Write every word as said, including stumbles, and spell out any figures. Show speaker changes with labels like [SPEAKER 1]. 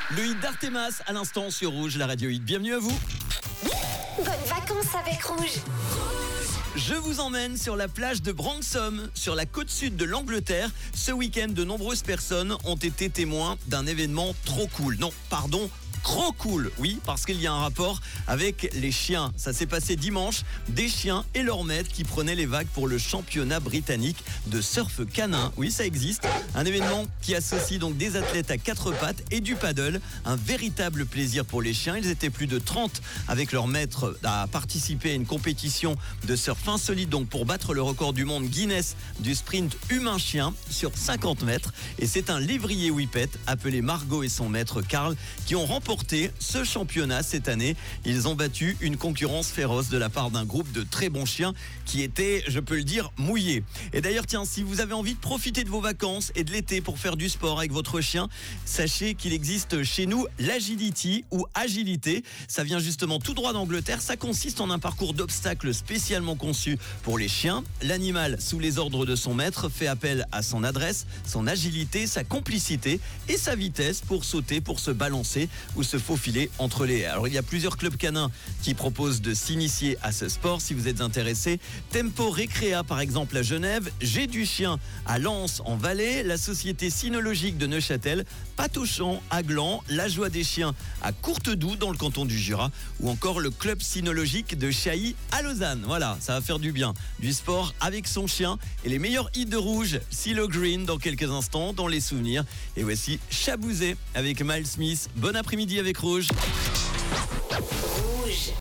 [SPEAKER 1] Le hit d'Artemas à l'instant sur Rouge, la radio hit. Bienvenue à vous.
[SPEAKER 2] Bonnes vacances avec Rouge.
[SPEAKER 1] Je vous emmène sur la plage de Branxholme, sur la côte sud de l'Angleterre. Ce week-end, de nombreuses personnes ont été témoins d'un événement trop cool. Non, pardon. Trop cool, oui, parce qu'il y a un rapport avec les chiens. Ça s'est passé dimanche, des chiens et leurs maîtres qui prenaient les vagues pour le championnat britannique de surf canin. Oui, ça existe. Un événement qui associe donc des athlètes à quatre pattes et du paddle. Un véritable plaisir pour les chiens. Ils étaient plus de trente avec leurs maîtres à participer à une compétition de surf insolite, donc pour battre le record du monde Guinness du sprint humain-chien sur cinquante mètres. Et c'est un lévrier whippet appelé Margot et son maître Karl qui ont remporté ce championnat cette année. Ils ont battu une concurrence féroce de la part d'un groupe de très bons chiens qui étaient, je peux le dire, mouillés. Et d'ailleurs, tiens, si vous avez envie de profiter de vos vacances et de l'été pour faire du sport avec votre chien, sachez qu'il existe chez nous l'agility ou agilité. Ça vient justement tout droit d'Angleterre. Ça consiste en un parcours d'obstacles spécialement conçu pour les chiens. L'animal, sous les ordres de son maître, fait appel à son adresse, son agilité, sa complicité et sa vitesse pour sauter, pour se balancer ou se faufiler entre les haies. Alors il y a plusieurs clubs canins qui proposent de s'initier à ce sport si vous êtes intéressé. Tempo Récréa par exemple à Genève, J'ai du chien à Lens en Valais, la société cynologique de Neuchâtel, Patauchan à Gland, la joie des chiens à Courtedoux dans le canton du Jura ou encore le club cynologique de Chailly à Lausanne. Voilà, ça va faire du bien. Du sport avec son chien et les meilleurs hits de Rouge, CeeLo Green dans quelques instants dans les souvenirs. Et voici Chabouzé avec Miles Smith. Bon après-midi avec Rouge.